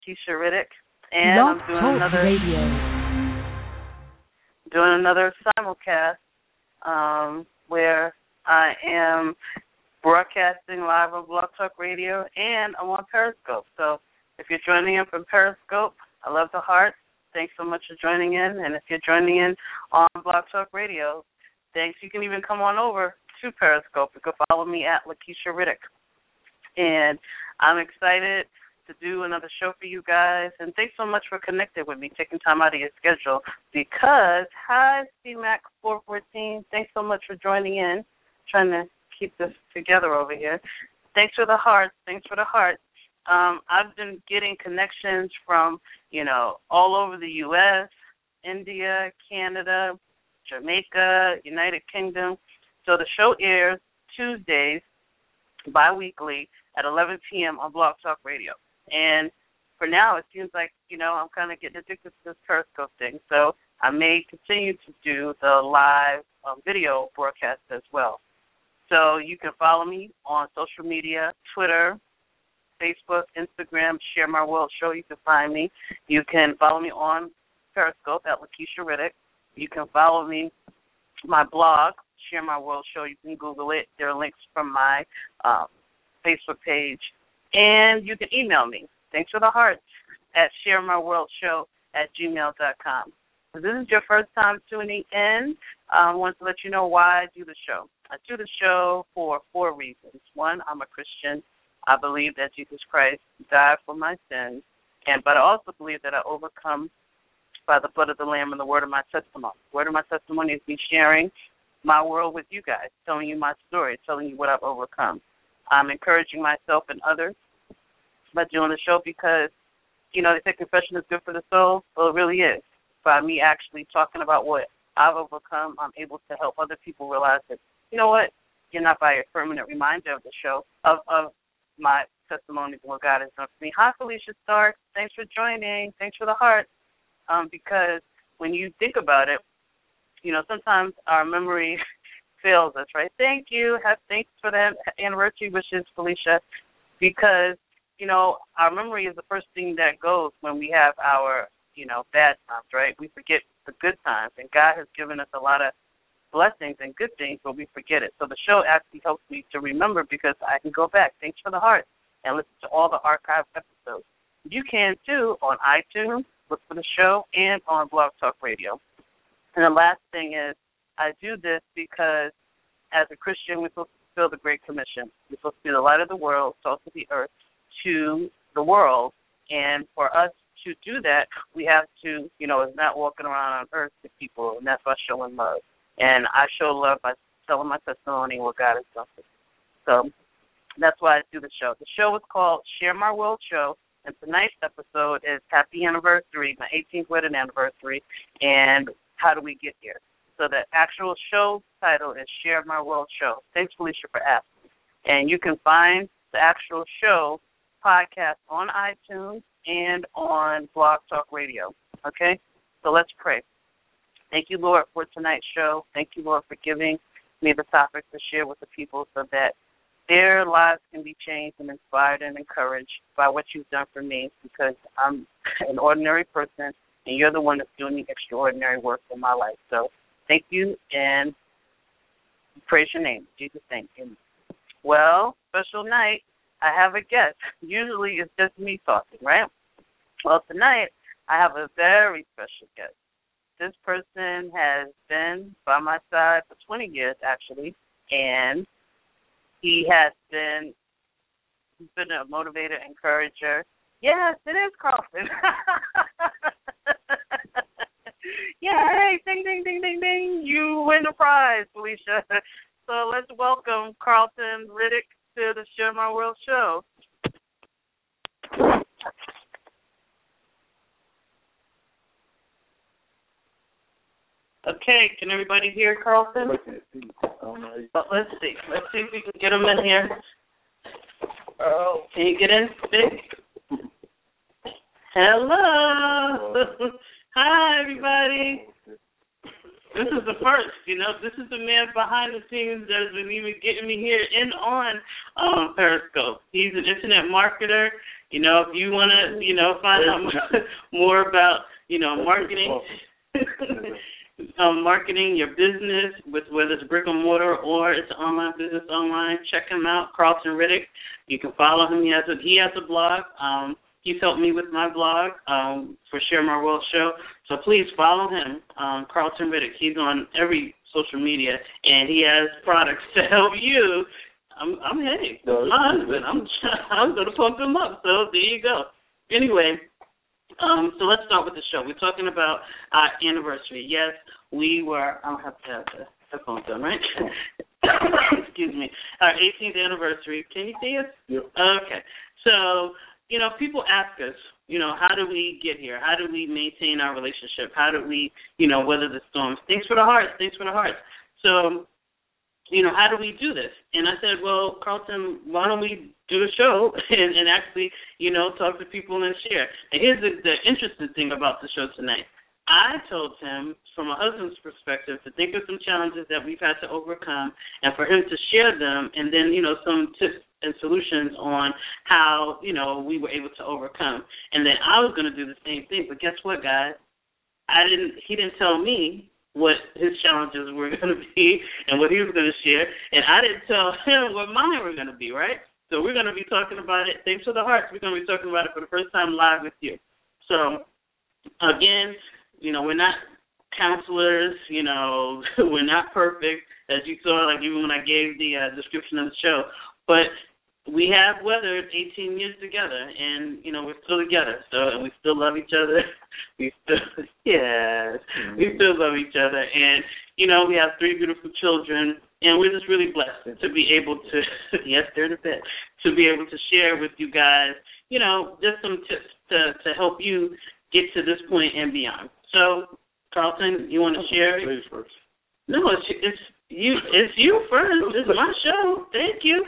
Keisha Riddick, and I'm doing another simulcast where I am broadcasting live on Blog Talk Radio, and I'm on Periscope. So if you're joining in from Periscope, I love the heart. Thanks so much for joining in. And if you're joining in on Blog Talk Radio, thanks. You can even come on over to Periscope. You can follow me at Lakeisha Riddick. And I'm excited to do another show for you guys. And thanks so much for connecting with me, taking time out of your schedule. Because, hi, CMAC414. Thanks so much for joining in. Trying to keep this together over here. Thanks for the hearts. Thanks for the hearts. I've been getting connections from, all over the U.S., India, Canada, Jamaica, United Kingdom. So the show airs Tuesdays, bi-weekly, at 11 p.m. on Blog Talk Radio. And for now, it seems like, I'm kind of getting addicted to this Periscope thing. So I may continue to do the live video broadcast as well. So you can follow me on social media, Twitter, Facebook, Instagram, Share My World Show. You can find me. You can follow me on Periscope at Lakeisha Riddick. You can follow me, my blog, Share My World Show. You can Google it. There are links from my Facebook page. And you can email me. Thanks for the hearts at sharemyworldshow@gmail.com. If this is your first time tuning in, I want to let you know why I do the show. I do the show for 4 reasons. One, I'm a Christian. I believe that Jesus Christ died for my sins, but I also believe that I overcome by the blood of the Lamb and the word of my testimony. The word of my testimony is me sharing my world with you guys, telling you my story, telling you what I've overcome. I'm encouraging myself and others by doing the show because, they say confession is good for the soul. Well, it really is. By me actually talking about what I've overcome, I'm able to help other people realize that, you know what, you're not by a permanent reminder of the show, of my testimony of what God has done for me. Hi, Felicia Stark. Thanks for joining. Thanks for the heart. Because when you think about it, sometimes our memory fails us, right? Thank you. Thanks for the anniversary wishes, Felicia, because, our memory is the first thing that goes when we have our, bad times, right? We forget the good times, and God has given us a lot of blessings and good things, but we forget it. So the show actually helps me to remember because I can go back. Thanks for the heart, and listen to all the archived episodes. You can, too, on iTunes, look for the show, and on Blog Talk Radio. And the last thing is I do this because as a Christian, we're supposed to fulfill the Great Commission. We're supposed to be the light of the world, salt of the earth, to the world. And for us to do that, we have to, it's not walking around on earth to people, and that's by showing love. And I show love by telling my testimony and what God has done for me. So that's why I do the show. The show is called Share My World Show, and tonight's episode is Happy Anniversary, my 18th wedding anniversary, and how do we get here? So the actual show title is Share My World Show. Thanks, Felicia, for asking. And you can find the actual show podcast on iTunes and on Blog Talk Radio. Okay? So let's pray. Thank you, Lord, for tonight's show. Thank you, Lord, for giving me the topic to share with the people so that their lives can be changed and inspired and encouraged by what you've done for me, because I'm an ordinary person, and you're the one that's doing the extraordinary work in my life. So thank you, and praise your name. Jesus' name. Well, special night, I have a guest. Usually it's just me talking, right? Well, tonight I have a very special guest. This person has been by my side for 20 years, actually, and he's been a motivator, encourager. Yes, it is Carlton. Yay, ding, ding, ding, ding, ding. You win a prize, Felicia. So let's welcome Carlton Riddick to the Share My World show. Okay, can everybody hear Carlton? Let's see. Let's see if we can get him in here. Oh, can you get in, Vic? Hello. Hi, everybody. This is the first, this is the man behind the scenes that has been even getting me here on Periscope. He's an internet marketer. If you want to, find out more about, marketing, marketing your business, with whether it's brick and mortar or it's online business online, check him out, Carlton Riddick. You can follow him. He has a blog. He's helped me with my blog for Share My World Show. So please follow him, Carlton Riddick. He's on every social media, and he has products to help you. I'm my husband. I'm going to pump him up. So there you go. Anyway, so let's start with the show. We're talking about our anniversary. Yes, we were. I'll have to have the headphones on, right? Excuse me. Our 18th anniversary. Can you see us? Yep. Okay. So, people ask us, how do we get here? How do we maintain our relationship? How do we, weather the storms? Thanks for the hearts. So, how do we do this? And I said, well, Carlton, why don't we do a show and actually, talk to people and share? And here's the interesting thing about the show tonight. I told him, from a husband's perspective, to think of some challenges that we've had to overcome and for him to share them, and then, some tips and solutions on how, we were able to overcome. And then I was going to do the same thing. But guess what, guys? He didn't tell me what his challenges were going to be and what he was going to share, and I didn't tell him what mine were going to be, right? So we're going to be talking about it. Thanks for the hearts. We're going to be talking about it for the first time live with you. So, again, we're not counselors, we're not perfect, as you saw, like even when I gave the description of the show, but we have weathered 18 years together, and, we're still together, so, and we still love each other. We still love each other, and, we have 3 beautiful children, and we're just really blessed to be able to, yes, they're in the bed, to be able to share with you guys, just some tips to help you get to this point and beyond. So, Carlton, you want to share? Ladies first. No, it's you. It's you first. It's my show. Thank you.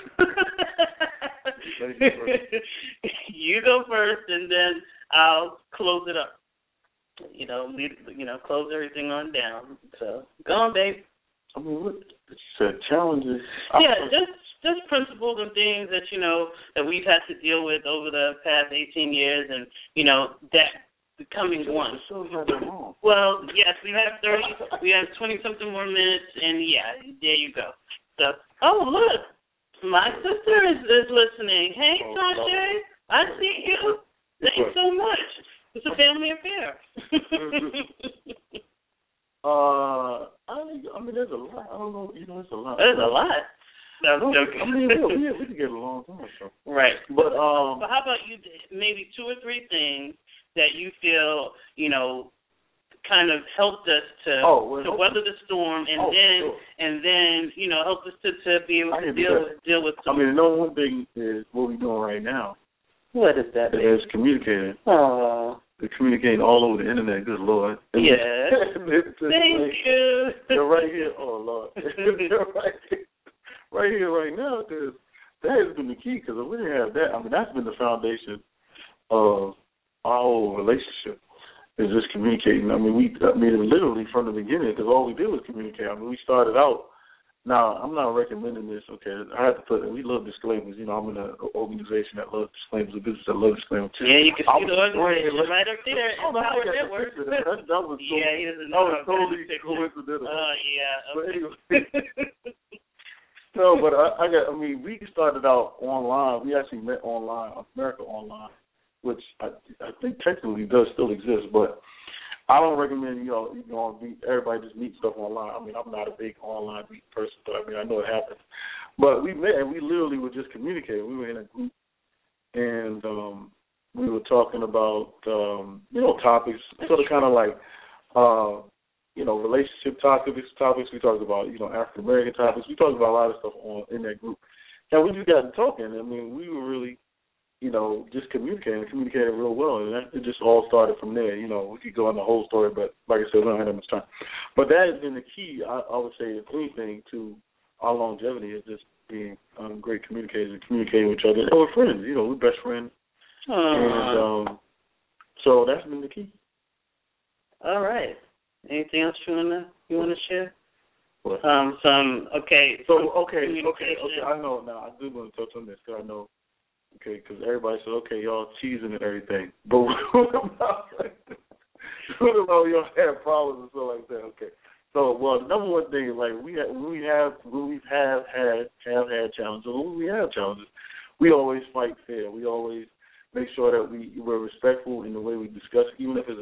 You go first, and then I'll close it up. Close everything on down. So, go on, babe. I mean, what challenges? Yeah, just principles and things that that we've had to deal with over the past 18 years, and that. The coming one. Well, yes, we have 20-something more minutes, and there you go. So, look, my sister is listening. Hey, Tasha, I see you. Thanks so much. It's a family affair. I mean, there's a lot. I don't know. There's a lot. There's a lot. No, I'm joking. I mean, we could get a long time. So. Right. But how about you? Maybe 2 or 3 things that you feel, kind of helped us to weather the storm, and then help us to be able to deal with. I mean, the number one thing is what we're doing right now. What is that? It's communicating. Oh. We're communicating all over the internet. Good Lord. Yeah. Thank you. You're right here. Oh Lord. You're right here, right now, because that has been the key. Because if we didn't have that, I mean, that's been the foundation of our whole relationship, is just communicating. I mean, literally from the beginning, because all we did was communicate. I mean, we started out. Now, I'm not recommending this, okay? I have to put it, we love disclaimers. I'm in an organization that loves disclaimers, a business that loves disclaimers. Yeah, you can see the organization right up there. Empower Network. That was totally coincidental. Yeah. But anyway. No, but we started out online. We actually met online, America Online, which I think technically does still exist, but I don't recommend, everybody just meet stuff online. I mean, I'm not a big online meet person, but I know it happens. But we met, and we literally were just communicating. We were in a group, and we were talking about, topics, sort of kind of like, relationship topics. We talked about, African-American topics. We talked about a lot of stuff in that group. And we just got talking. I mean, we were really, just communicating real well. And it just all started from there. We could go on the whole story, but like I said, we don't have that much time. But that has been the key, I would say, if anything, to our longevity, is just being great communicators and communicating with each other. And we're friends. We're best friends. And so that's been the key. All right. Anything else you wanna share? What? Okay. So okay. I know now. I do want to touch on this because I know Okay, because everybody said, okay, y'all cheesing and everything. But what about y'all have problems and stuff like that? Okay. So, well, the number one thing is, like, when we have had challenges, or when we have challenges, we always fight fair. We always make sure that we're respectful in the way we discuss, even if it's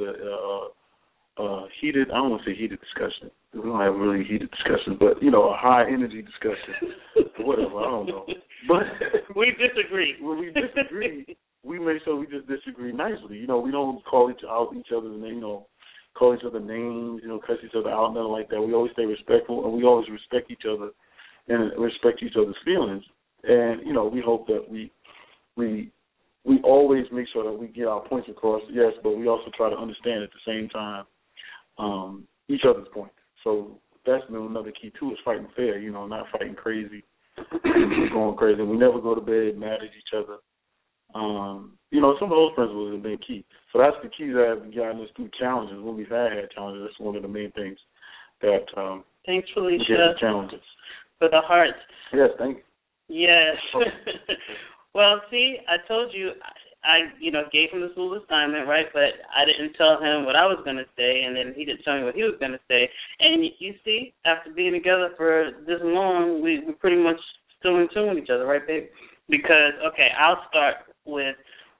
a heated, I don't want to say heated discussion. We don't have really heated discussions, but, you know, a high-energy discussion. Whatever, I don't know. But we disagree. When we disagree, we make sure we just disagree nicely. You know, we don't call each other's name, you know, call each other names, you know, cuss each other out, nothing like that. We always stay respectful, and we always respect each other and respect each other's feelings. And, you know, we hope that we always make sure that we get our points across, yes, but we also try to understand at the same time each other's points. So that's another key, too, is fighting fair, you know, not fighting crazy, going crazy. We never go to bed mad at each other. You know, some of those principles have been key. So that's the key that have gotten us through challenges. When we've had challenges, that's one of the main things that thanks, Felicia, get the challenges. For the hearts. Yes, thank you. Yes. Well, see, I told you, I gave him this little assignment, right? But I didn't tell him what I was going to say, and then he didn't tell me what he was going to say. And you see, after being together for this long, we're pretty much still in tune with each other, right, babe? Because, okay, I'll start with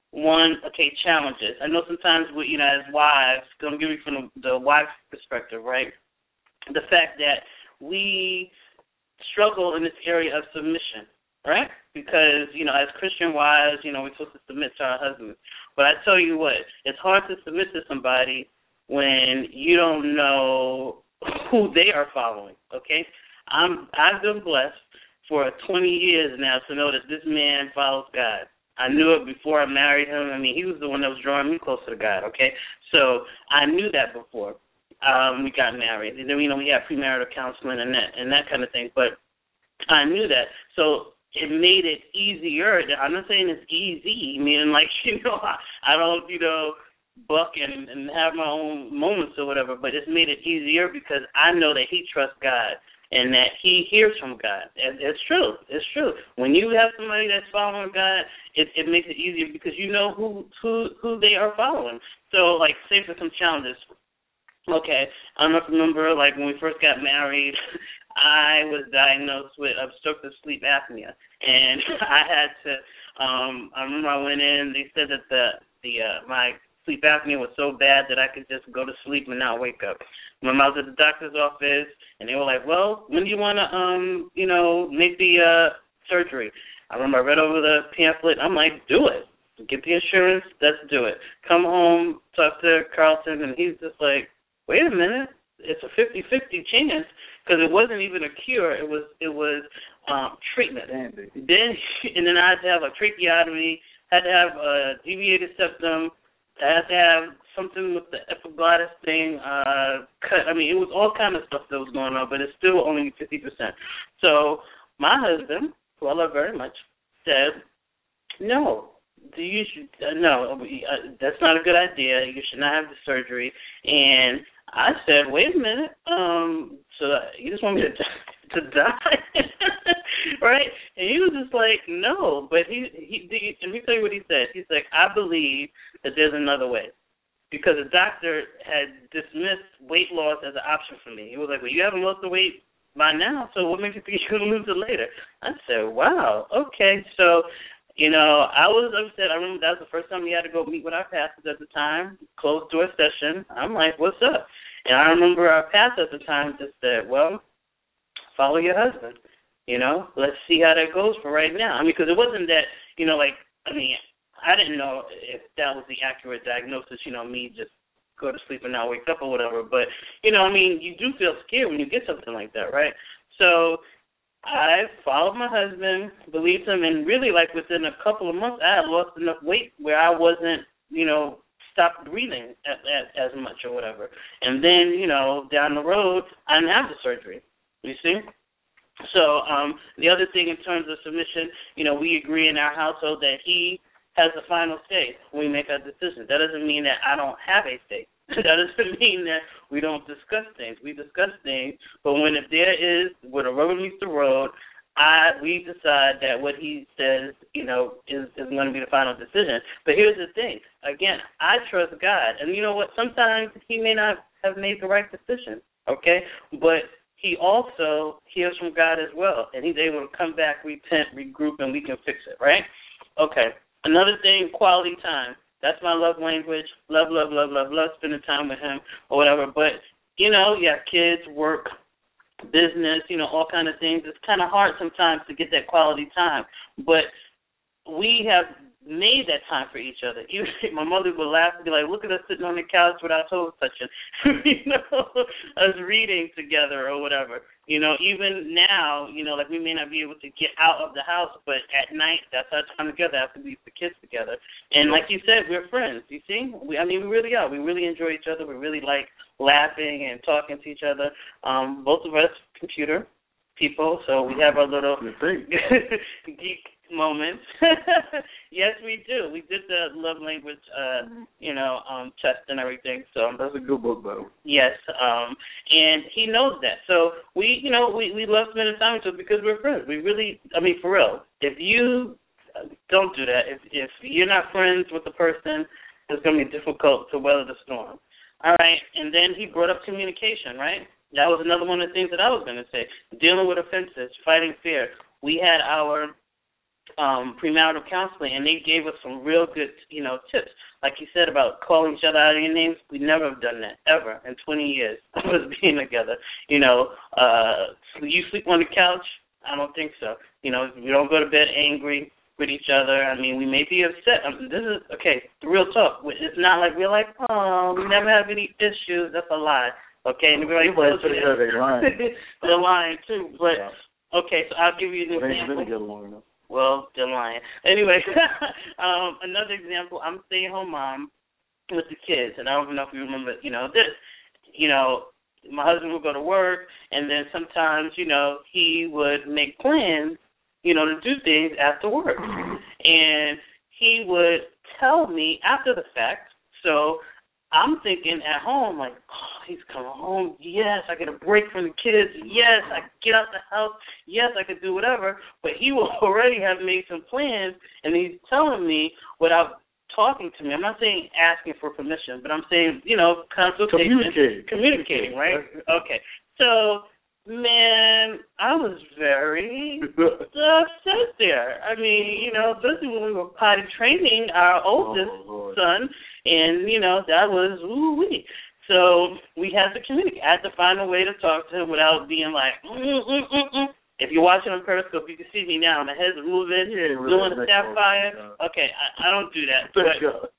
challenges. I know sometimes, as wives, going to give you from the wife's perspective, right? The fact that we struggle in this area of submission, right? Because, as Christian wives, we're supposed to submit to our husbands. But I tell you what, it's hard to submit to somebody when you don't know who they are following, okay? I've been blessed for 20 years now to know that this man follows God. I knew it before I married him. I mean, he was the one that was drawing me closer to God, okay? So I knew that before we got married. And then, we had premarital counseling and that kind of thing. But I knew that. So it made it easier. I'm not saying it's easy, meaning like, I don't, buck and have my own moments or whatever, but it's made it easier because I know that he trusts God and that he hears from God. It's true. It's true. When you have somebody that's following God, it makes it easier because you know who they are following. So, like, say for some challenges. Okay, I don't remember, like, when we first got married, I was diagnosed with obstructive sleep apnea, and I had to. I remember I went in. They said that my sleep apnea was so bad that I could just go to sleep and not wake up. When I was at the doctor's office, and they were like, "Well, when do you want to, make the surgery?" I remember I read over the pamphlet. I'm like, "Do it. Get the insurance. Let's do it." Come home, talk to Carlton, and he's just like, "Wait a minute. It's a 50-50 chance because it wasn't even a cure. It was treatment." And then I had to have a tracheotomy. Had to have a deviated septum. I had to have something with the epiglottis thing cut. I mean, it was all kind of stuff that was going on, but it's still only 50%. So my husband, who I love very much, said, "No. No, that's not a good idea. You should not have the surgery." And I said, "Wait a minute. So you just want me to die?" Right? And he was just like, "No." But he let me tell you what he said. He's like, "I believe that there's another way." Because the doctor had dismissed weight loss as an option for me. He was like, "Well, you haven't lost the weight by now, so what makes you think you're going to lose it later?" I said, "Wow, okay." So, I was upset. I remember that was the first time we had to go meet with our pastors at the time, closed door session. I'm like, "What's up?" And I remember our pastor at the time just said, "Well, follow your husband. Let's see how that goes for right now." I mean, because it wasn't that, I didn't know if that was the accurate diagnosis, me just go to sleep and not wake up or whatever. But, you do feel scared when you get something like that, right? So I followed my husband, believed him, and really, like, within a couple of months, I had lost enough weight where I wasn't, stopped breathing as much or whatever. And then, down the road, I didn't have the surgery, you see? So the other thing in terms of submission, we agree in our household that he has the final say when we make our decisions. That doesn't mean that I don't have a say. That doesn't mean that we don't discuss things. We discuss things, but when the rubber meets the road, we decide that what he says, is going to be the final decision. But here's the thing. Again, I trust God. And you know what? Sometimes he may not have made the right decision, okay? But he also hears from God as well, and he's able to come back, repent, regroup, and we can fix it, right? Okay. Another thing, quality time. That's my love language. Love spending time with him or whatever. But, you have kids, work, business, all kind of things. It's kind of hard sometimes to get that quality time. But we have made that time for each other. Even my mother would laugh and be like, look at us sitting on the couch with our toes touching, us reading together or whatever. Even now, like we may not be able to get out of the house, but at night, that's our time together after we leave the kids together. And like you said, we're friends, you see? We really are. We really enjoy each other. We really like laughing and talking to each other. Both of us computer people, so we have our little geek moments. Yes, we do. We did the love language, test and everything. So that's a good book, though. Yes, and he knows that. So we love spending time with him because we're friends. We really, for real. If you don't do that, if you're not friends with the person, it's going to be difficult to weather the storm. All right, and then he brought up communication, right? That was another one of the things that I was going to say. Dealing with offenses, fighting fear. We had our premarital counseling, and they gave us some real good, tips. Like you said about calling each other out of your names, we never have done that, ever, in 20 years of us being together. You sleep on the couch? I don't think so. We don't go to bed angry with each other. We may be upset. This is, okay, the real talk. It's not like we're like, oh, we never have any issues. That's a lie. Okay, and everybody they're lying. They're lying, too. But, okay, so I'll give you an example. Well, they're lying. Anyway, another example, I'm a stay-at-home mom with the kids, and I don't know if you remember, this. My husband would go to work, and then sometimes, he would make plans, to do things after work. And he would tell me after the fact, so I'm thinking at home, like, oh, he's coming home. Yes, I get a break from the kids. Yes, I get out the house. Yes, I could do whatever. But he will already have made some plans, and he's telling me without talking to me. I'm not saying asking for permission, but I'm saying, consultation. Communicating, right? Okay. So, man, I was very upset there. Especially when we were potty training our oldest son, and, that was ooh-wee. So we had to communicate. I had to find a way to talk to him without being like, If you're watching on Periscope, you can see me now. My head's moving, doing a sapphire. Okay, I don't do that. But,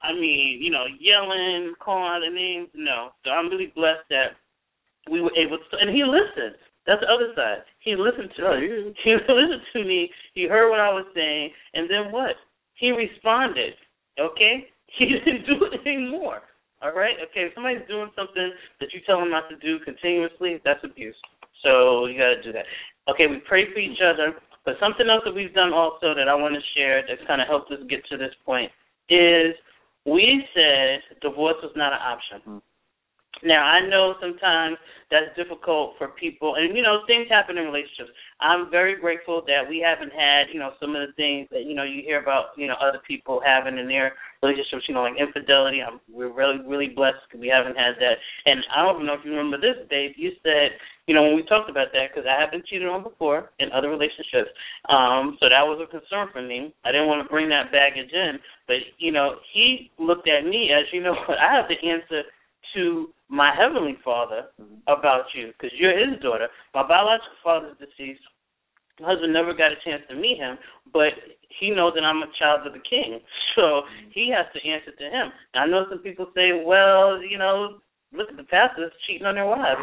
yelling, calling out the names, no. So I'm really blessed that we were able to, and he listened. That's the other side. He listened to me. He listened to me. He heard what I was saying, and then what? He responded, okay? He didn't do it anymore, all right? Okay, if somebody's doing something that you tell them not to do continuously, that's abuse. So you got to do that. Okay, we pray for each other, but something else that we've done also that I want to share that's kind of helped us get to this point is we said divorce was not an option. Now, I know sometimes that's difficult for people, and, things happen in relationships. I'm very grateful that we haven't had, some of the things that, you hear about, other people having in their relationships, like infidelity. We're really, really blessed because we haven't had that. And I don't know if you remember this, Dave. You said, when we talked about that, because I have been cheated on before in other relationships, so that was a concern for me. I didn't want to bring that baggage in, but, he looked at me as, I have to answer to my Heavenly Father about you, because you're his daughter. My biological father's deceased. My husband never got a chance to meet him, but he knows that I'm a child of the King, so he has to answer to him. Now, I know some people say, well, look at the pastors cheating on their wives.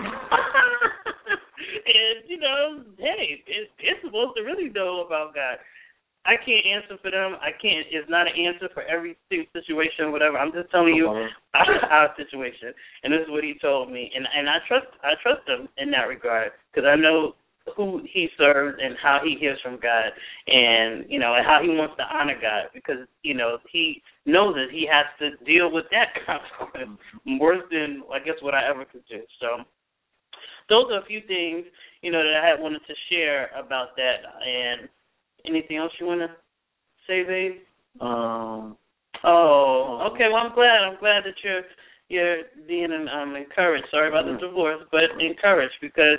And, hey, it's supposed to really know about God. I can't answer for them. It's not an answer for every situation, whatever. I'm just telling you our situation, and this is what he told me, and I trust him in that regard because I know who he serves and how he hears from God, and and how he wants to honor God because he knows that he has to deal with that consequence worse than I guess what I ever could do. So those are a few things that I had wanted to share about that. And anything else you want to say, babe? Okay. Well, I'm glad that you're being encouraged. Sorry about the divorce, but encouraged because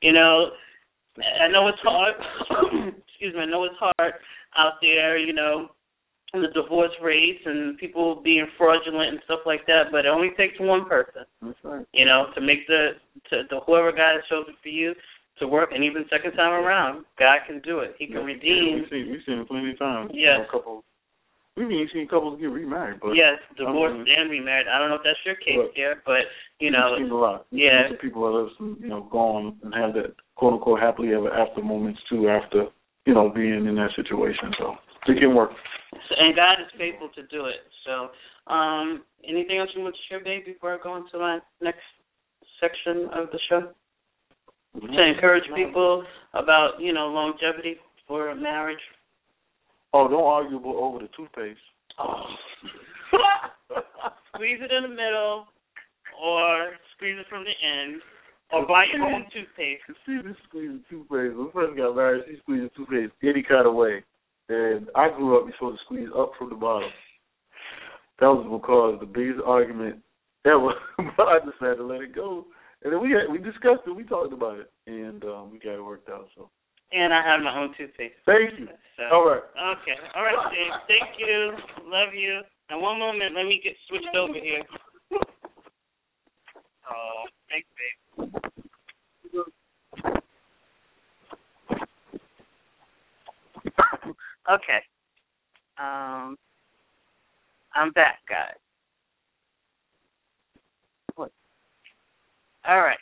I know it's hard. Excuse me. I know it's hard out there. The divorce rates and people being fraudulent and stuff like that. But it only takes one person. That's right. To make the whoever God shows it for you to work, and even second time around, God can do it. He can redeem. We've seen it plenty of times. Yes. We've even seen couples get remarried. But yes, divorced and remarried. I don't know if that's your case there, but we've seen a lot. Yeah. People that have gone and have that quote unquote happily ever after moments too after being in that situation. So it can work. And God is faithful to do it. So, anything else you want to share, babe, before I go into my next section of the show? To encourage people about, longevity for marriage. Oh, don't argue over the toothpaste. Oh. Squeeze it in the middle, or squeeze it from the end, or buy your own toothpaste. See this squeezing toothpaste. When we first got married, she squeezed toothpaste any kind of way. And I grew up, you're supposed to squeeze up from the bottom. That was because the biggest argument ever, but I decided to let it go. And then we discussed it, we talked about it, and we got it worked out. So. And I have my own toothpaste. Thank you. So, all right. Okay. All right, Dave. Thank you. Love you. Now, one moment. Let me get switched over here. Oh, thanks, babe. Okay. I'm back, guys. All right.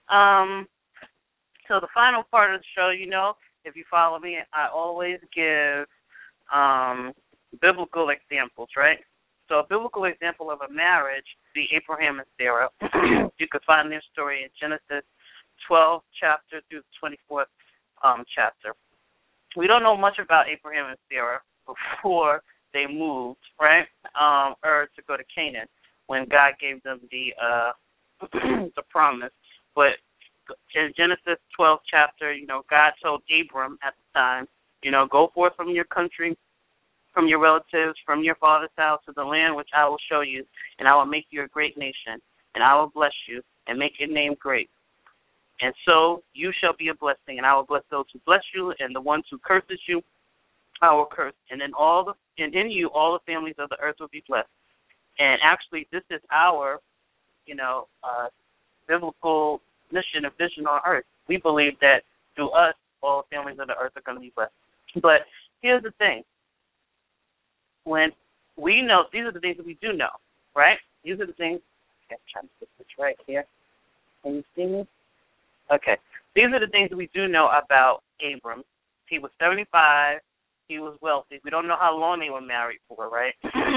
So the final part of the show, if you follow me, I always give biblical examples, right? So a biblical example of a marriage, the Abraham and Sarah, you could find their story in Genesis 12 chapter through the 24th chapter. We don't know much about Abraham and Sarah before they moved, right, to go to Canaan when God gave them the the promise. But in Genesis 12 chapter, God told Abram at the time, go forth from your country, from your relatives, from your father's house to the land which I will show you, and I will make you a great nation, and I will bless you and make your name great. And so you shall be a blessing, and I will bless those who bless you, and the ones who curses you, I will curse. And in you all the families of the earth will be blessed. And actually, this is our, biblical mission and vision on earth. We believe that through us, all the families of the earth are going to be blessed. But here's the thing. When we know, these are the things that we do know, right? These are the things. I'm trying to put this right here. Can you see me? Okay. These are the things that we do know about Abram. He was 75. He was wealthy. We don't know how long they were married for, right?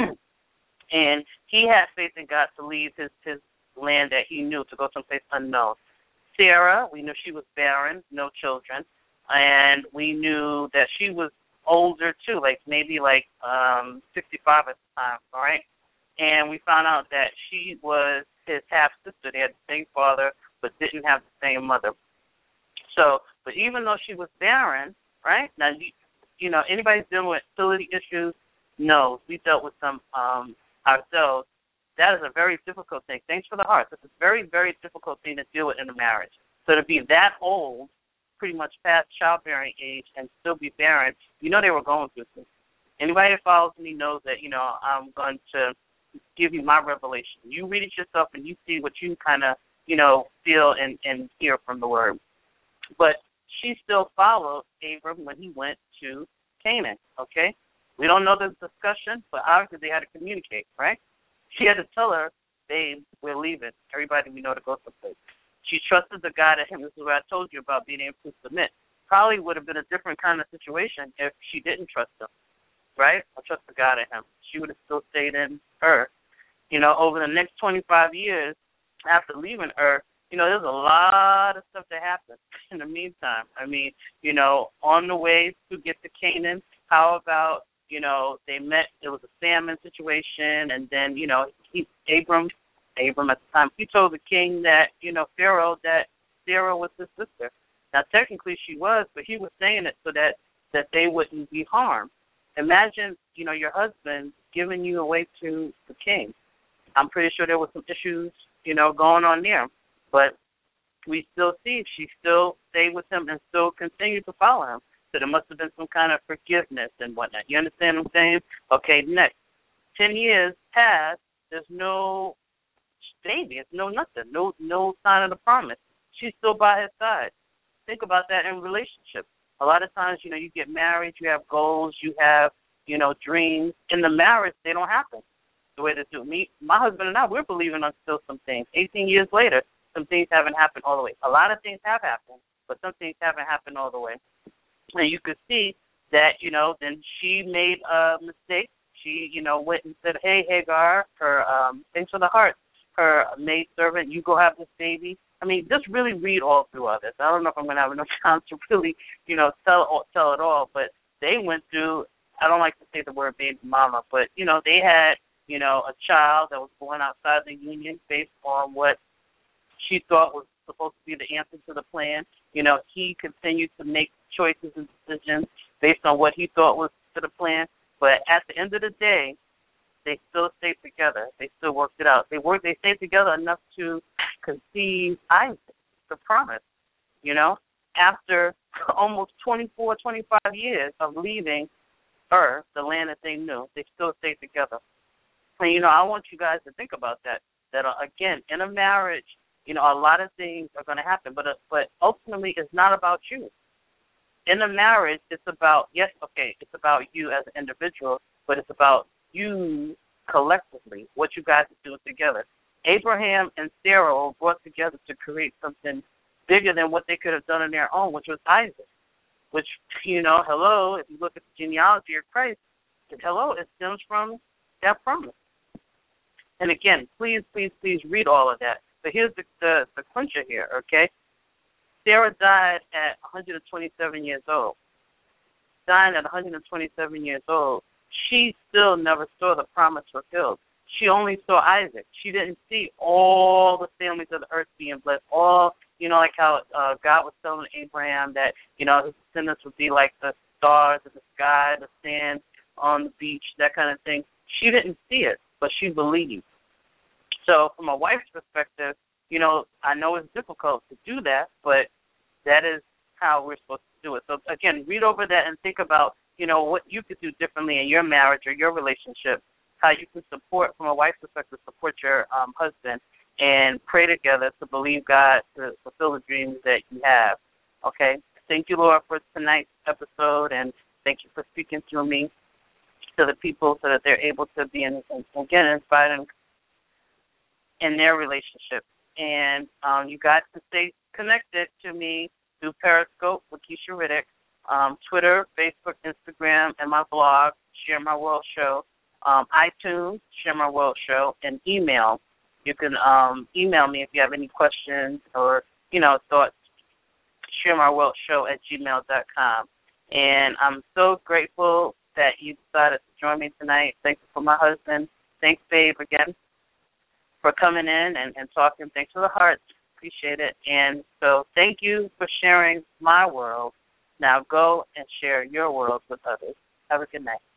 And he had faith in God to leave his land that he knew to go someplace unknown. Sarah, we knew she was barren, no children, and we knew that she was older too, maybe 65 at the time, all right? And we found out that she was his half-sister. They had the same father but didn't have the same mother. So, but even though she was barren, right? Now, anybody's dealing with fertility issues knows. We dealt with some ourselves. That is a very difficult thing. Thanks for the heart. It's a very, very difficult thing to deal with in a marriage. So to be that old, pretty much past childbearing age, and still be barren, they were going through this. Anybody that follows me knows that, I'm going to give you my revelation. You read it yourself and you see what you kind of, feel and hear from the word. But she still followed Abram when he went to Canaan, okay? We don't know the discussion, but obviously they had to communicate, right? She had to tell her, babe, we're leaving. Everybody we know to go someplace. She trusted the God at him. This is what I told you about being able to submit. Probably would have been a different kind of situation if she didn't trust him, right? I trust the God at him. She would have still stayed in Ur. Over the next 25 years after leaving Ur, there's a lot of stuff that happened in the meantime. I mean, on the way to get to Canaan, how about, they met, it was a famine situation, and then, Abram at the time, he told the king that, Pharaoh, that Sarah was his sister. Now, technically she was, but he was saying it so that they wouldn't be harmed. Imagine, your husband giving you away to the king. I'm pretty sure there were some issues, going on there. But we still see she still stayed with him and still continued to follow him. So there must have been some kind of forgiveness and whatnot. You understand what I'm saying? Okay, next. 10 years passed. There's no baby. It's no nothing. No sign of the promise. She's still by his side. Think about that in relationships. A lot of times, you get married, you have goals, you have, dreams. In the marriage, they don't happen the way they do. My husband and I, we're believing on still some things. 18 years later, some things haven't happened all the way. A lot of things have happened, but some things haven't happened all the way. And you could see that, then she made a mistake. She, went and said, hey, Hagar, her, thanks for the heart, her maidservant, you go have this baby. I mean, just really read all through all this. I don't know if I'm going to have enough time to really, tell it all, but they went through, I don't like to say the word baby mama, but, they had, a child that was born outside the union based on what she thought was supposed to be the answer to the plan. He continued to make choices and decisions based on what he thought was to the plan. But at the end of the day, they still stayed together. They still worked it out. They stayed together enough to conceive Isaac, the promise. After almost 24, 25 years of leaving Earth, the land that they knew, they still stayed together. And, I want you guys to think about that. That, again, in a marriage, a lot of things are going to happen. But ultimately, it's not about you. In a marriage, it's about, it's about you as an individual, but it's about you collectively, what you guys are doing together. Abraham and Sarah were brought together to create something bigger than what they could have done on their own, which was Isaac, which, if you look at the genealogy of Christ, it stems from that promise. And again, please, please, please read all of that. But here's the clincher here, okay? Sarah died at 127 years old. Dying at 127 years old, she still never saw the promise fulfilled. She only saw Isaac. She didn't see all the families of the earth being blessed. All, like how God was telling Abraham that, his descendants would be like the stars in the sky, the sand on the beach, that kind of thing. She didn't see it, but she believed. So from a wife's perspective, I know it's difficult to do that, but that is how we're supposed to do it. So, again, read over that and think about, what you could do differently in your marriage or your relationship, how you can support, from a wife's perspective, support your husband and pray together to believe God to fulfill the dreams that you have. Okay? Thank you, Lord, for tonight's episode, and thank you for speaking through me to the people so that they're able to be, inspired in their relationship. And you got to stay connected to me through Periscope with Keisha Riddick, Twitter, Facebook, Instagram, and my blog, Share My World Show, iTunes, Share My World Show, and email. You can email me if you have any questions or, thoughts, sharemyworldshow@gmail.com. And I'm so grateful that you decided to join me tonight. Thank you for my husband. Thanks, babe, again, for coming in and talking. Thanks for the hearts. Appreciate it. And so thank you for sharing my world. Now go and share your world with others. Have a good night.